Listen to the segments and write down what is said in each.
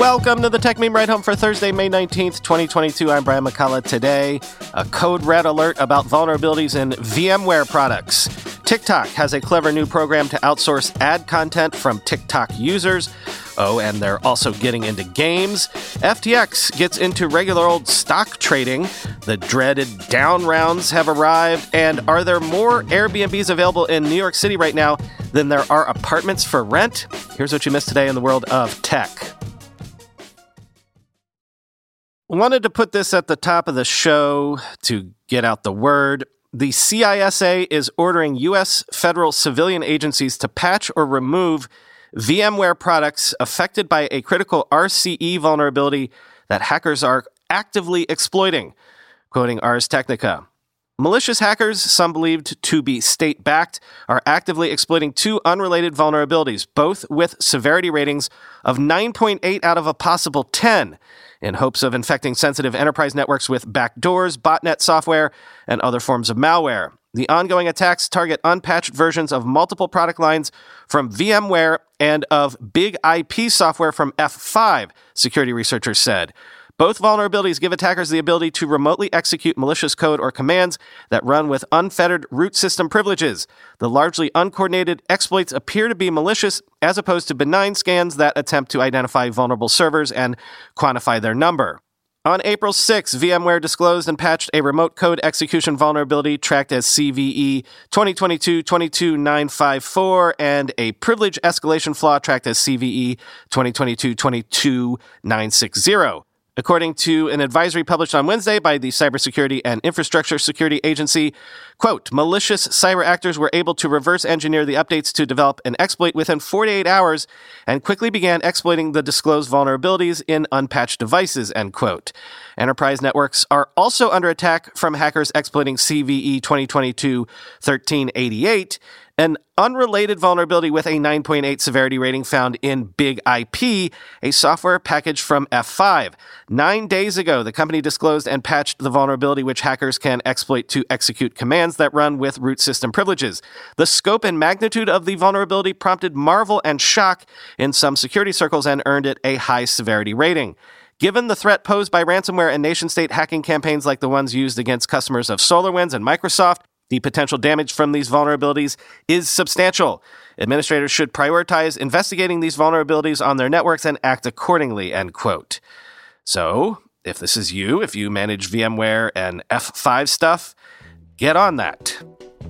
Welcome to the Tech Meme Ride Home for Thursday, May 19th, 2022. I'm Brian McCullough. Today, a code red alert about vulnerabilities in VMware products. TikTok has a clever new program to outsource ad content from TikTok users. Oh, and they're also getting into games. FTX gets into regular old stock trading. The dreaded down rounds have arrived. And are there more Airbnbs available in New York City right now than there are apartments for rent? Here's what you missed today in the world of tech. Wanted to put this at the top of the show to get out the word. The CISA is ordering U.S. federal civilian agencies to patch or remove VMware products affected by a critical RCE vulnerability that hackers are actively exploiting. Quoting Ars Technica, malicious hackers, some believed to be state-backed, are actively exploiting two unrelated vulnerabilities, both with severity ratings of 9.8 out of a possible 10, in hopes of infecting sensitive enterprise networks with backdoors, botnet software, and other forms of malware. The ongoing attacks target unpatched versions of multiple product lines from VMware and of Big IP software from F5, security researchers said. Both vulnerabilities give attackers the ability to remotely execute malicious code or commands that run with unfettered root system privileges. The largely uncoordinated exploits appear to be malicious as opposed to benign scans that attempt to identify vulnerable servers and quantify their number. On April 6, VMware disclosed and patched a remote code execution vulnerability tracked as CVE 2022-22954 and a privilege escalation flaw tracked as CVE 2022-22960. According to an advisory published on Wednesday by the Cybersecurity and Infrastructure Security Agency, quote, malicious cyber actors were able to reverse engineer the updates to develop an exploit within 48 hours and quickly began exploiting the disclosed vulnerabilities in unpatched devices, end quote. Enterprise networks are also under attack from hackers exploiting CVE 2022-1388, an unrelated vulnerability with a 9.8 severity rating found in Big IP, a software package from F5. 9 days ago, the company disclosed and patched the vulnerability which hackers can exploit to execute commands that run with root system privileges. The scope and magnitude of the vulnerability prompted marvel and shock in some security circles and earned it a high severity rating. Given the threat posed by ransomware and nation-state hacking campaigns like the ones used against customers of SolarWinds and Microsoft, the potential damage from these vulnerabilities is substantial. Administrators should prioritize investigating these vulnerabilities on their networks and act accordingly, end quote. So, if this is you, if you manage VMware and F5 stuff, get on that.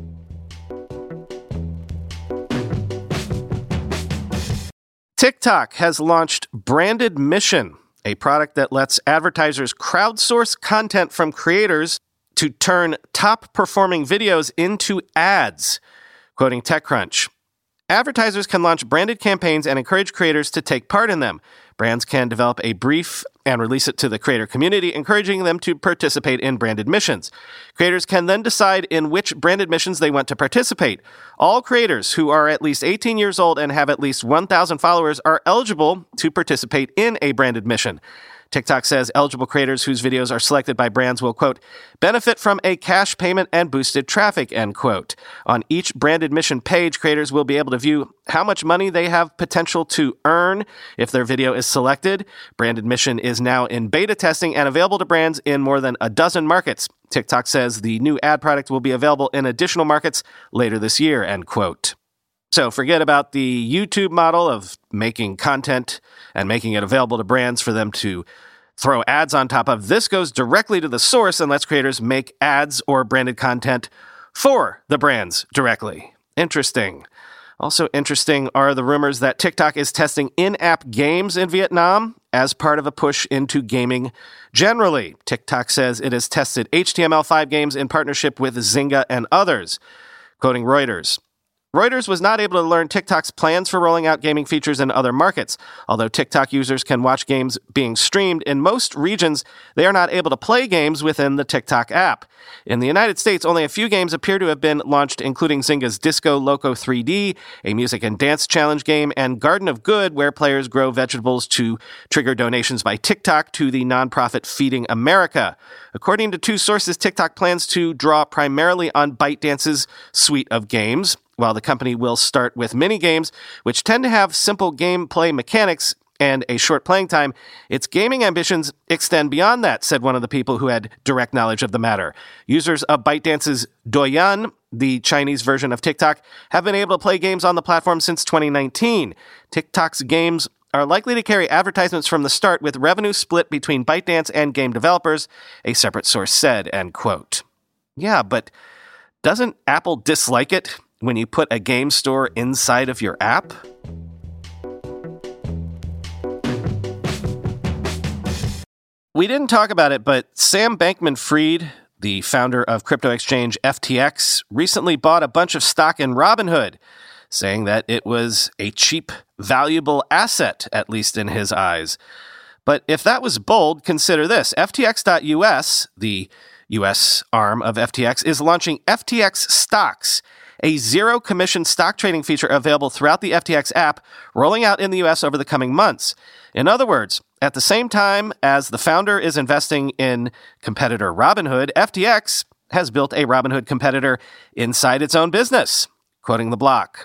TikTok has launched Branded Mission, a product that lets advertisers crowdsource content from creators to turn top-performing videos into ads. Quoting TechCrunch, advertisers can launch branded campaigns and encourage creators to take part in them. Brands can develop a brief and release it to the creator community, encouraging them to participate in branded missions. Creators can then decide in which branded missions they want to participate. All creators who are at least 18 years old and have at least 1,000 followers are eligible to participate in a branded mission. TikTok says eligible creators whose videos are selected by brands will, quote, benefit from a cash payment and boosted traffic, end quote. On each branded mission page, creators will be able to view how much money they have potential to earn if their video is selected. Branded Mission is now in beta testing and available to brands in more than a dozen markets. TikTok says the new ad product will be available in additional markets later this year, end quote. So forget about the YouTube model of making content and making it available to brands for them to throw ads on top of. This goes directly to the source and lets creators make ads or branded content for the brands directly. Interesting. Also interesting are the rumors that TikTok is testing in-app games in Vietnam as part of a push into gaming generally. TikTok says it has tested HTML5 games in partnership with Zynga and others. Quoting Reuters, Reuters was not able to learn TikTok's plans for rolling out gaming features in other markets. Although TikTok users can watch games being streamed in most regions, they are not able to play games within the TikTok app. In the United States, only a few games appear to have been launched, including Zynga's Disco Loco 3D, a music and dance challenge game, and Garden of Good, where players grow vegetables to trigger donations by TikTok to the nonprofit Feeding America. According to two sources, TikTok plans to draw primarily on ByteDance's suite of games. While the company will start with mini games, which tend to have simple gameplay mechanics, and a short playing time, its gaming ambitions extend beyond that, said one of the people who had direct knowledge of the matter. Users of ByteDance's Douyin, the Chinese version of TikTok, have been able to play games on the platform since 2019. TikTok's games are likely to carry advertisements from the start, with revenue split between ByteDance and game developers, a separate source said, end quote. Yeah, but doesn't Apple dislike it when you put a game store inside of your app? We didn't talk about it, but Sam Bankman-Fried, the founder of crypto exchange FTX, recently bought a bunch of stock in Robinhood, saying that it was a cheap, valuable asset, at least in his eyes. But if that was bold, consider this. FTX.us, the U.S. arm of FTX, is launching FTX Stocks, a zero-commission stock trading feature available throughout the FTX app, rolling out in the U.S. over the coming months. In other words, at the same time as the founder is investing in competitor Robinhood, FTX has built a Robinhood competitor inside its own business, quoting the block.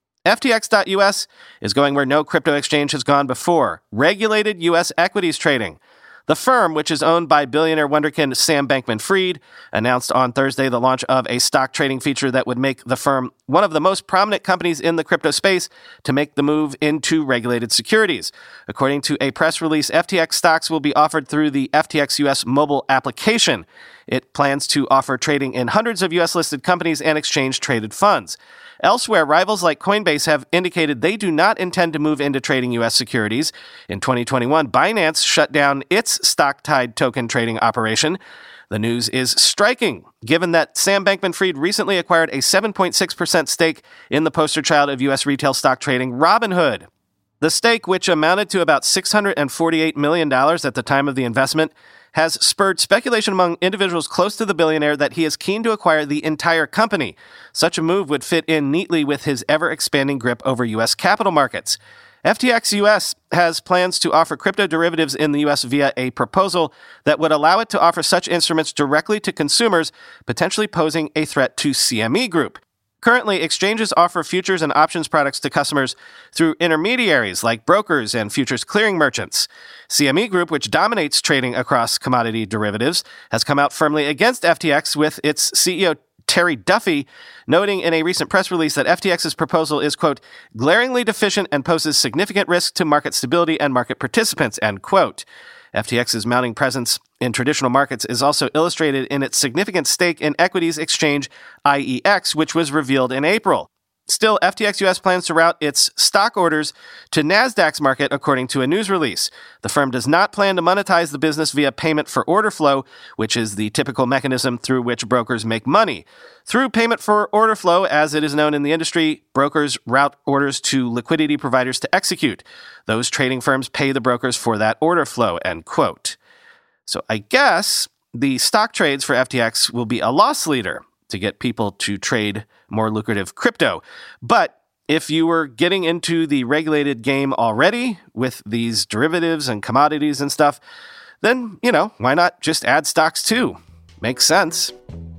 FTX.us is going where no crypto exchange has gone before, regulated U.S. equities trading. The firm, which is owned by billionaire wonderkind Sam Bankman-Fried, announced on Thursday the launch of a stock trading feature that would make the firm one of the most prominent companies in the crypto space to make the move into regulated securities. According to a press release, FTX stocks will be offered through the FTX US mobile application. It plans to offer trading in hundreds of US-listed companies and exchange-traded funds. Elsewhere, rivals like Coinbase have indicated they do not intend to move into trading U.S. securities. In 2021, Binance shut down its stock-tied token trading operation. The news is striking, given that Sam Bankman-Fried recently acquired a 7.6% stake in the poster child of U.S. retail stock trading, Robinhood. The stake, which amounted to about $648 million at the time of the investment, has spurred speculation among individuals close to the billionaire that he is keen to acquire the entire company. Such a move would fit in neatly with his ever-expanding grip over U.S. capital markets. FTX US has plans to offer crypto derivatives in the U.S. via a proposal that would allow it to offer such instruments directly to consumers, potentially posing a threat to CME Group. Currently, exchanges offer futures and options products to customers through intermediaries like brokers and futures clearing merchants. CME Group, which dominates trading across commodity derivatives, has come out firmly against FTX, with its CEO Terry Duffy noting in a recent press release that FTX's proposal is, quote, glaringly deficient and poses significant risk to market stability and market participants, end quote. FTX's mounting presence in traditional markets is also illustrated in its significant stake in equities exchange IEX, which was revealed in April. Still, FTX US plans to route its stock orders to Nasdaq's market, according to a news release. The firm does not plan to monetize the business via payment for order flow, which is the typical mechanism through which brokers make money. Through payment for order flow, as it is known in the industry, brokers route orders to liquidity providers to execute. Those trading firms pay the brokers for that order flow, end quote. So I guess the stock trades for FTX will be a loss leader to get people to trade more lucrative crypto. But if you were getting into the regulated game already with these derivatives and commodities and stuff, then, why not just add stocks too? Makes sense.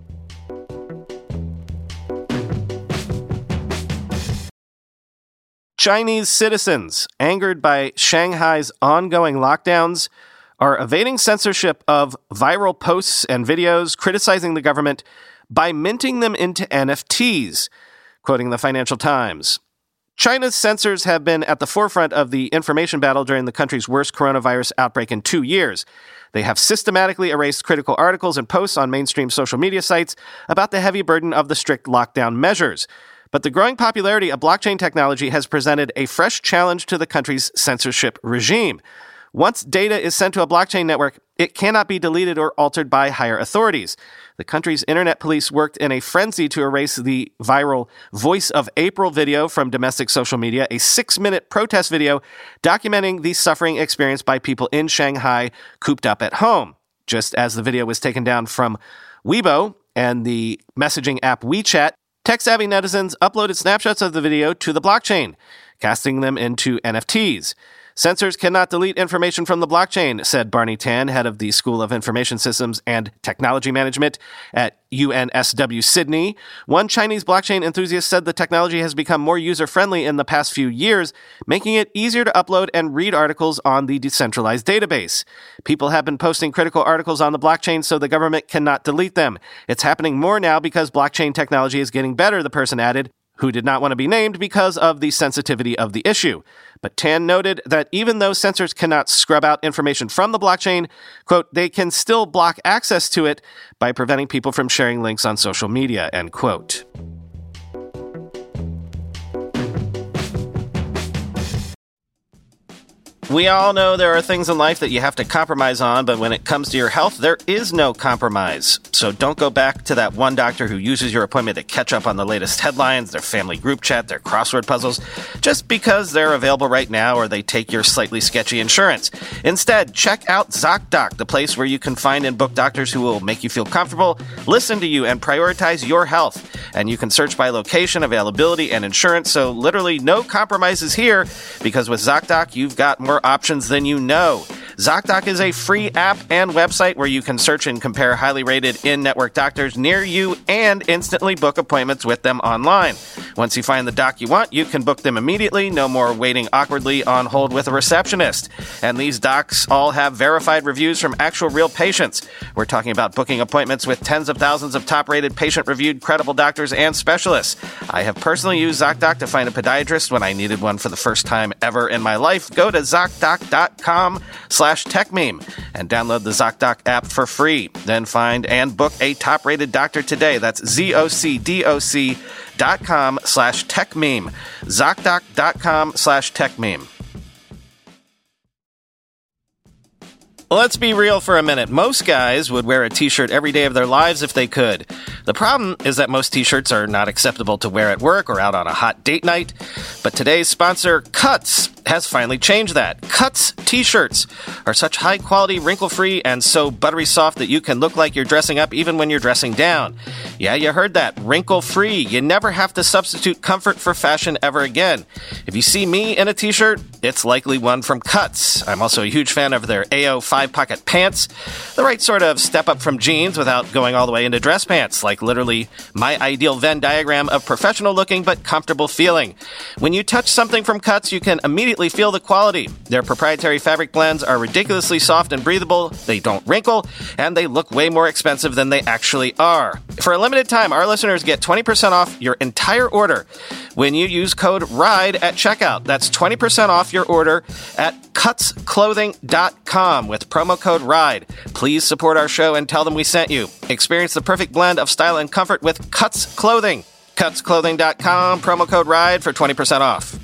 Chinese citizens, angered by Shanghai's ongoing lockdowns, are evading censorship of viral posts and videos criticizing the government by minting them into NFTs, quoting the Financial Times. China's censors have been at the forefront of the information battle during the country's worst coronavirus outbreak in 2 years. They have systematically erased critical articles and posts on mainstream social media sites about the heavy burden of the strict lockdown measures. But the growing popularity of blockchain technology has presented a fresh challenge to the country's censorship regime. Once data is sent to a blockchain network, it cannot be deleted or altered by higher authorities. The country's internet police worked in a frenzy to erase the viral Voice of April video from domestic social media, a 6-minute protest video documenting the suffering experienced by people in Shanghai cooped up at home. Just as the video was taken down from Weibo and the messaging app WeChat, tech-savvy netizens uploaded snapshots of the video to the blockchain, casting them into NFTs. Sensors cannot delete information from the blockchain, said Barney Tan, head of the School of Information Systems and Technology Management at UNSW Sydney. One Chinese blockchain enthusiast said the technology has become more user-friendly in the past few years, making it easier to upload and read articles on the decentralized database. People have been posting critical articles on the blockchain, so the government cannot delete them. It's happening more now because blockchain technology is getting better, the person added, who did not want to be named because of the sensitivity of the issue. But Tan noted that even though sensors cannot scrub out information from the blockchain, quote, they can still block access to it by preventing people from sharing links on social media, end quote. We all know there are things in life that you have to compromise on, but when it comes to your health, there is no compromise. So don't go back to that one doctor who uses your appointment to catch up on the latest headlines, their family group chat, their crossword puzzles, just because they're available right now or they take your slightly sketchy insurance. Instead, check out ZocDoc, the place where you can find and book doctors who will make you feel comfortable, listen to you, and prioritize your health. And you can search by location, availability, and insurance, so literally no compromises here, because with ZocDoc, you've got more options than you know. ZocDoc is a free app and website where you can search and compare highly rated in-network doctors near you and instantly book appointments with them online. Once you find the doc you want, you can book them immediately, no more waiting awkwardly on hold with a receptionist. And these docs all have verified reviews from actual real patients. We're talking about booking appointments with tens of thousands of top-rated, patient-reviewed, credible doctors and specialists. I have personally used ZocDoc to find a podiatrist when I needed one for the first time ever in my life. Go to ZocDoc.com/TechMeme and download the ZocDoc app for free. Then find and book a top-rated doctor today. That's ZocDoc.com/TechMeme. ZocDoc.com/TechMeme. Let's be real for a minute. Most guys would wear a t-shirt every day of their lives if they could. The problem is that most t-shirts are not acceptable to wear at work or out on a hot date night. But today's sponsor, Cuts, has finally changed that. Cuts t-shirts are such high-quality, wrinkle-free, and so buttery soft that you can look like you're dressing up even when you're dressing down. Yeah, you heard that. Wrinkle-free. You never have to substitute comfort for fashion ever again. If you see me in a t-shirt, it's likely one from Cuts. I'm also a huge fan of their AO 5-pocket pants. The right sort of step up from jeans without going all the way into dress pants, like literally my ideal Venn diagram of professional looking but comfortable feeling. When you touch something from Cuts, you can immediately feel the quality. Their proprietary fabric blends are ridiculously soft and breathable, they don't wrinkle, and they look way more expensive than they actually are. For a limited time, our listeners get 20% off your entire order when you use code RIDE at checkout. That's 20% off your order at cutsclothing.com with promo code RIDE. Please support our show and tell them we sent you. Experience the perfect blend of style and comfort with Cuts Clothing. Cutsclothing.com, promo code RIDE for 20% off.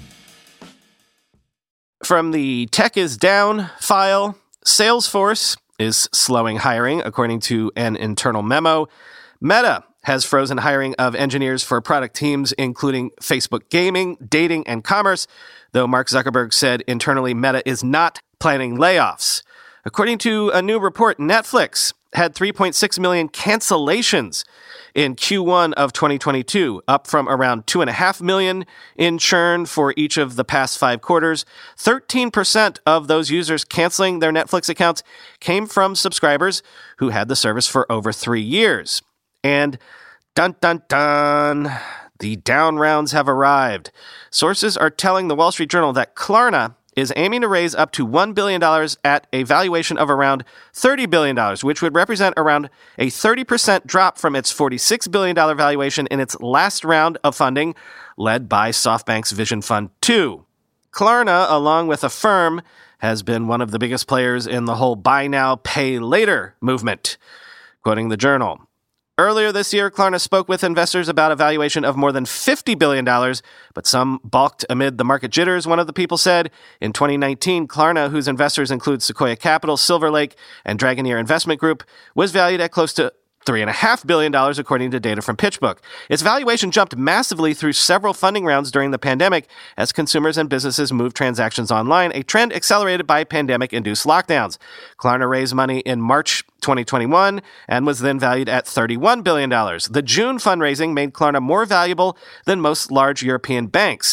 From the Tech is Down file, Salesforce is slowing hiring, according to an internal memo. Meta has frozen hiring of engineers for product teams, including Facebook gaming, dating, and commerce, though Mark Zuckerberg said internally Meta is not planning layoffs. According to a new report, Netflix had 3.6 million cancellations in Q1 of 2022, up from around 2.5 million in churn for each of the past 5 quarters. 13% of those users canceling their Netflix accounts came from subscribers who had the service for over 3 years. And dun dun dun, the down rounds have arrived. Sources are telling the Wall Street Journal that Klarna is aiming to raise up to $1 billion at a valuation of around $30 billion, which would represent around a 30% drop from its $46 billion valuation in its last round of funding, led by SoftBank's Vision Fund 2. Klarna, along with Affirm, has been one of the biggest players in the whole buy now, pay later movement. Quoting the Journal, earlier this year, Klarna spoke with investors about a valuation of more than $50 billion, but some balked amid the market jitters, one of the people said. In 2019, Klarna, whose investors include Sequoia Capital, Silver Lake, and Dragoneer Investment Group, was valued at close to $3.5 billion, according to data from PitchBook. Its valuation jumped massively through several funding rounds during the pandemic as consumers and businesses moved transactions online, a trend accelerated by pandemic-induced lockdowns. Klarna raised money in March 2021 and was then valued at $31 billion. The June fundraising made Klarna more valuable than most large European banks.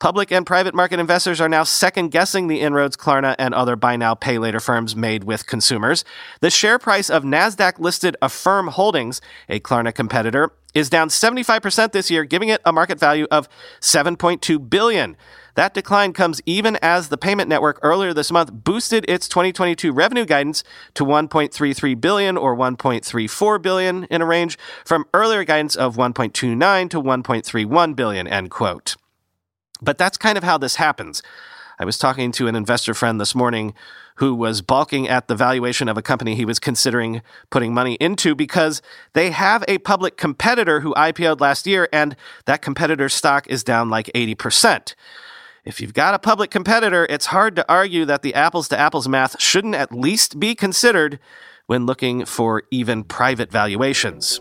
Public and private market investors are now second-guessing the inroads Klarna and other buy now, pay later firms made with consumers. The share price of NASDAQ-listed Affirm Holdings, a Klarna competitor, is down 75% this year, giving it a market value of $7.2 billion. That decline comes even as the payment network earlier this month boosted its 2022 revenue guidance to $1.33 billion or $1.34 billion in a range from earlier guidance of $1.29 to $1.31 billion, end quote. But that's kind of how this happens. I was talking to an investor friend this morning who was balking at the valuation of a company he was considering putting money into because they have a public competitor who IPO'd last year, and that competitor's stock is down like 80%. If you've got a public competitor, it's hard to argue that the apples-to-apples math shouldn't at least be considered when looking for even private valuations.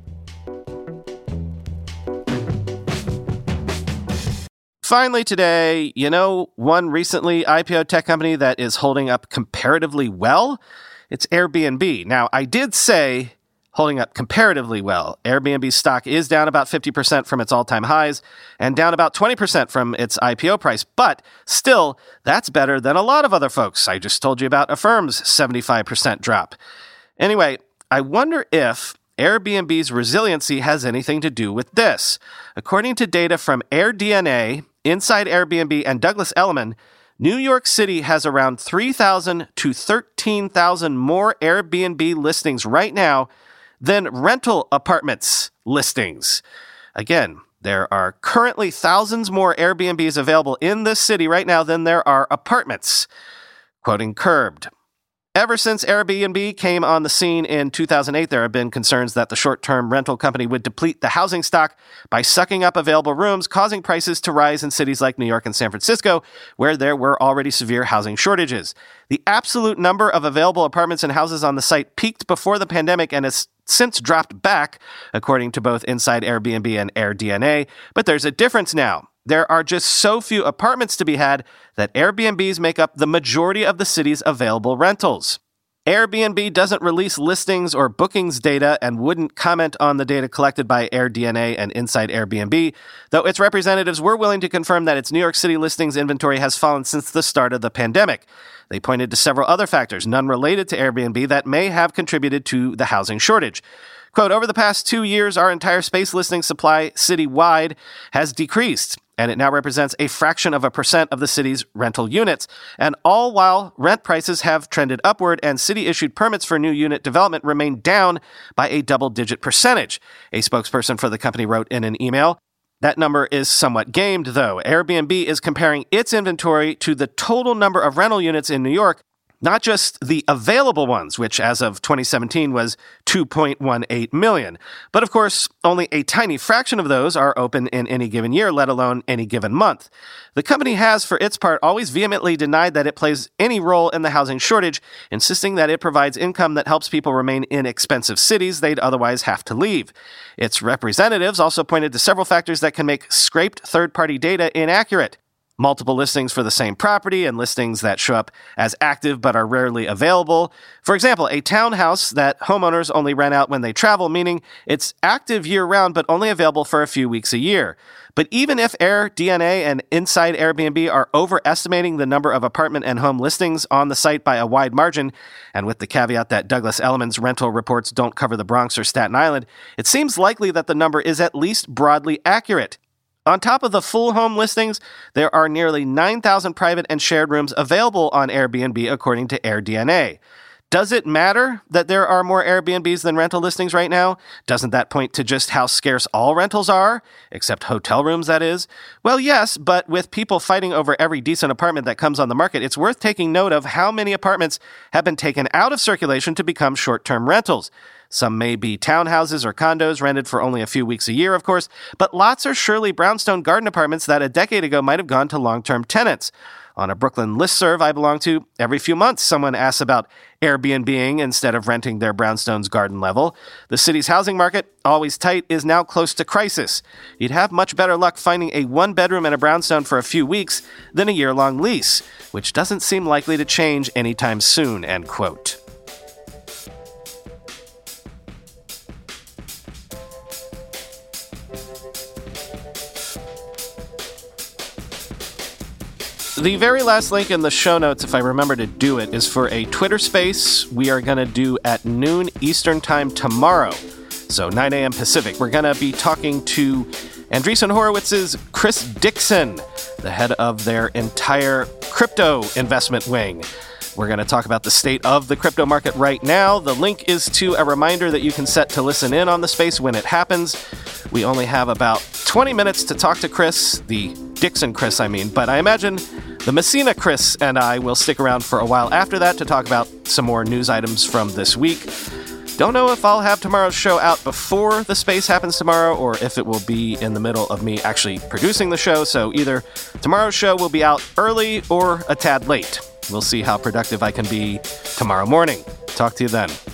Finally today, one recently IPO tech company that is holding up comparatively well? It's Airbnb. Now, I did say holding up comparatively well. Airbnb stock is down about 50% from its all-time highs and down about 20% from its IPO price, but still, that's better than a lot of other folks. I just told you about Affirm's 75% drop. Anyway, I wonder if Airbnb's resiliency has anything to do with this. According to data from AirDNA, Inside Airbnb, and Douglas Elliman, New York City has around 3,000 to 13,000 more Airbnb listings right now than rental apartments listings. Again, there are currently thousands more Airbnbs available in this city right now than there are apartments. Quoting Curbed. Ever since Airbnb came on the scene in 2008, there have been concerns that the short-term rental company would deplete the housing stock by sucking up available rooms, causing prices to rise in cities like New York and San Francisco, where there were already severe housing shortages. The absolute number of available apartments and houses on the site peaked before the pandemic and has since dropped back, according to both Inside Airbnb and AirDNA. But there's a difference now. There are just so few apartments to be had that Airbnbs make up the majority of the city's available rentals. Airbnb doesn't release listings or bookings data and wouldn't comment on the data collected by AirDNA and Inside Airbnb, though its representatives were willing to confirm that its New York City listings inventory has fallen since the start of the pandemic. They pointed to several other factors, none related to Airbnb, that may have contributed to the housing shortage. Quote, over the past 2 years, our entire space listing supply citywide has decreased, and it now represents a fraction of a percent of the city's rental units, and all while rent prices have trended upward and city-issued permits for new unit development remain down by a double-digit percentage, a spokesperson for the company wrote in an email. That number is somewhat gamed, though. Airbnb is comparing its inventory to the total number of rental units in New York, not just the available ones, which as of 2017 was 2.18 million. But of course, only a tiny fraction of those are open in any given year, let alone any given month. The company has, for its part, always vehemently denied that it plays any role in the housing shortage, insisting that it provides income that helps people remain in expensive cities they'd otherwise have to leave. Its representatives also pointed to several factors that can make scraped third-party data inaccurate. Multiple listings for the same property and listings that show up as active but are rarely available. For example, a townhouse that homeowners only rent out when they travel, meaning it's active year-round but only available for a few weeks a year. But even if AirDNA and Inside Airbnb are overestimating the number of apartment and home listings on the site by a wide margin, and with the caveat that Douglas Elliman's rental reports don't cover the Bronx or Staten Island, it seems likely that the number is at least broadly accurate. On top of the full home listings, there are nearly 9,000 private and shared rooms available on Airbnb, according to AirDNA. Does it matter that there are more Airbnbs than rental listings right now? Doesn't that point to just how scarce all rentals are? Except hotel rooms, that is. Well, yes, but with people fighting over every decent apartment that comes on the market, it's worth taking note of how many apartments have been taken out of circulation to become short-term rentals. Some may be townhouses or condos rented for only a few weeks a year, of course, but lots are surely brownstone garden apartments that a decade ago might have gone to long-term tenants. On a Brooklyn listserv I belong to, every few months someone asks about Airbnb-ing instead of renting their brownstone's garden level. The city's housing market, always tight, is now close to crisis. You'd have much better luck finding a one-bedroom and a brownstone for a few weeks than a year-long lease, which doesn't seem likely to change anytime soon, end quote. The very last link in the show notes, if I remember to do it, is for a Twitter space we are going to do at noon Eastern Time tomorrow. So 9 a.m. Pacific. We're going to be talking to Andreessen Horowitz's Chris Dixon, the head of their entire crypto investment wing. We're going to talk about the state of the crypto market right now. The link is to a reminder that you can set to listen in on the space when it happens. We only have about 20 minutes to talk to Chris, the Dixon Chris, I mean, but I imagine the Messina Chris and I will stick around for a while after that to talk about some more news items from this week. Don't know if I'll have tomorrow's show out before the space happens tomorrow or if it will be in the middle of me actually producing the show, so either tomorrow's show will be out early or a tad late. We'll see how productive I can be tomorrow morning. Talk to you then.